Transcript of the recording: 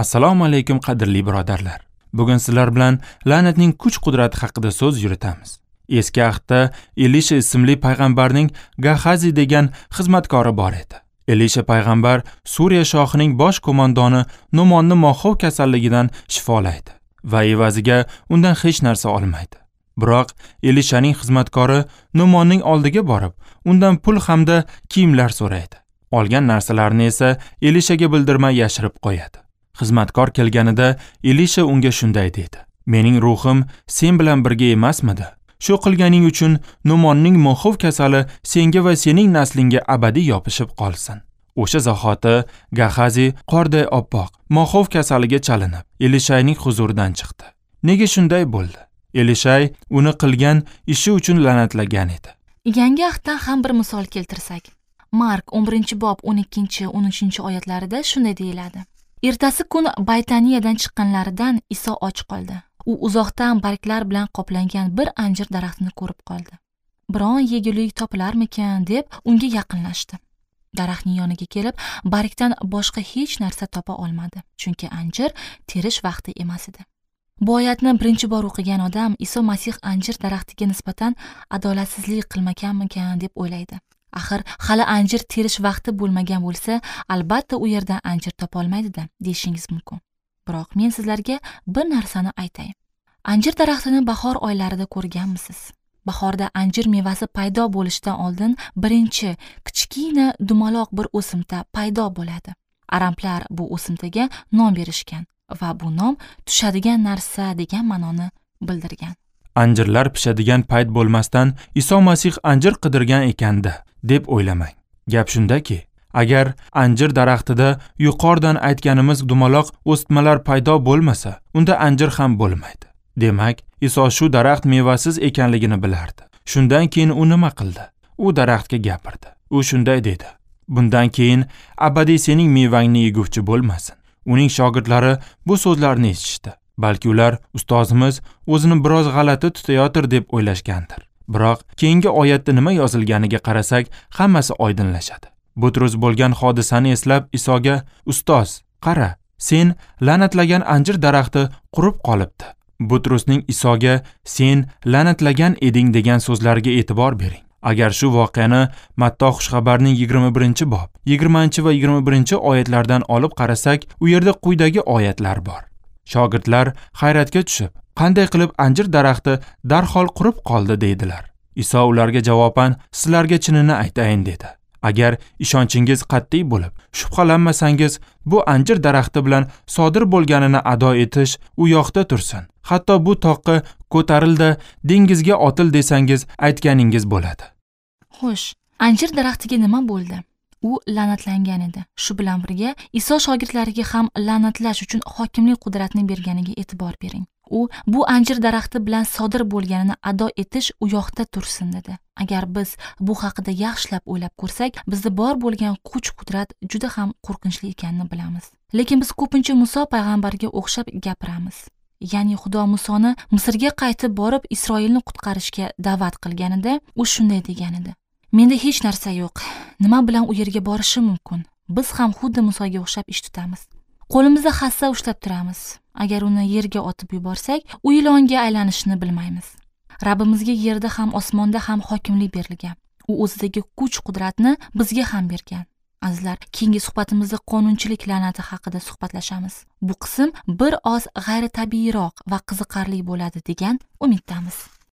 Assalomu alaykum qadrli birodarlar. Bugun sizlar bilan la'natning kuch-qudrati haqida so'z yuritamiz. Eski ahdda Elisha ismli payg'ambarning Gahazi degan xizmatkori bor edi. Elisha payg'ambar Suriya shohining bosh qo'mondoni Numonni moxov kasalligidan shifolaydi va evaziga undan hech narsa olmaydi. Biroq Elishaning xizmatkori Numonning oldiga borib, undan pul hamda kiyimlar so'raydi. Olgan narsalarini esa Elishaga bildirmay yashirib qo'yadi. Xizmatkor kelganida Elisha unga shunday dedi: "Mening ruhim sen bilan birga emasmidi? Shu qilganing uchun Numonning moxov kasali senga va sening naslingga abadiy yopishib qolsin." O'sha zahoti Gahazi qorday oppoq, moxov kasaliga chalinib, Elishayning huzuridan chiqdi. Nega shunday bo'ldi? Elishay uni qilgan ishi uchun la'natlagan edi. Yangi ahddan ham bir misol keltirsak, Mark 11-bob 12-13 oyatlarida shunday deyiladi: Ertasi kun Baytaniyadan chiqqanlaridan Iso och qoldi. U uzoqdan barglar bilan qoplangan bir anjir daraxtini ko'rib qoldi. Biron yegulik topilarmikan deb unga yaqinlashdi. Daraxtning yoniga kelib, bargdan boshqa hech narsa topa olmadi, chunki anjir terish vaqti emas edi. Bu oyatni birinchi bor o'qigan odam Iso Masih anjir daraxtiga nisbatan adolatsizlik qilmaganmikan deb o'ylaydi. Axir hali anjir terish vaqti bo'lmagan bo'lsa, albatta u yerdan anjir topa olmaydi-da, deyishingiz mumkin. Biroq men sizlarga bir narsani aytay. Anjir daraxtini bahor oylarida ko'rganmisiz? Bahorda anjir mevasi paydo bo'lishidan oldin birinchi kichkina dumaloq bir o'simta paydo bo'ladi. Arablar bu o'simtaga nom berishgan va bu nom tushadigan narsa degan ma'noni bildirgan. Anjirlar pishadigan payt bo'lmasdan Iso Masih anjir qidirgan ekanda deb o'ylamang. Gap shundaki, agar anjir daraxtida yuqoridan aytganimiz dumaloq o'smalar paydo bo'lmasa, unda anjir ham bo'lmaydi. Demak, Iso shu daraxt mevasiz ekanligini bilardi. Shundan keyin u nima qildi? U daraxtga gapirdi. U shunday dedi: "Bundan keyin abadiy sening mevangni yeguvchi bo'lmasin." Uning shogirdlari bu so'zlarni eshitdi. Balki ular ustozimiz o'zini biroz g'alati tutayotir deb o'ylashgandir. Biroq keyingi oyatda nima yozilganiga qarasak, hammasi oydinlashadi. Butrus bo'lgan hodisani eslab Isoga: "Ustoz, qara, sen la'natlagan anjir daraxti qurib qolibdi." Butrusning Isoga "Sen la'natlagan eding" degan so'zlariga e'tibor bering. Agar shu voqeani Matto xushxabarning 21-bob, 20 va 21 oyatlardan olib qarasak, u yerda quyidagi oyatlar bor. Shogirdlar hayratga tushib, qanday qilib anjir daraxti darhol qurib qoldi deydilar. Iso ularga javoban: "Sizlarga chinini aytayin" dedi. Agar ishonchingiz qat'iy bo'lib, shubhalanmasangiz, bu anjir daraxti bilan sodir bo'lganini ado etish u yoqda tursin. Hatto bu toqqa ko'tarildi, dengizga otil desangiz, aytganingiz bo'ladi. Xo'sh, anjir daraxtiga nima bo'ldi? U la'natlangan edi. Shu bilan birga Iso shogirdlariga ham la'natlash uchun hokimlik qudratini berganiga e'tibor bering. U bu anjir daraxti bilan sodir bo'lganini ado etish u yoqda tursin dedi. Agar biz bu haqida yaxshilab o'ylab ko'rsak, bizda bor bo'lgan kuch-qudrat juda ham qo'rqinchli ekanini bilamiz. Lekin biz ko'pincha Muso payg'ambarga o'xshab gapiramiz. Ya'ni Xudo Musoni Misrga qaytib borib Isroilni qutqarishga da'vat qilganida, u shunday degan edi: "Menda hech narsa yo'q. Nima bilan u yerga borishim mumkin? Biz ham xuddi Musoga o'xshab ish tutamiz. Qo'limizda hassa ushlab turamiz. Agar uni yerga otib yuborsak, u ilonga aylanishini bilmaymiz." Rabbimizga yerda ham osmonda ham hokimlik berilgan. U o'zidagi kuch-qudratni bizga ham bergan. Azizlar, keyingi suhbatimizda qonunchilik la'nati haqida suhbatlashamiz. Bu qism bir oz g'ayritabiiyroq va qiziqarli bo'ladi degan umiddamiz.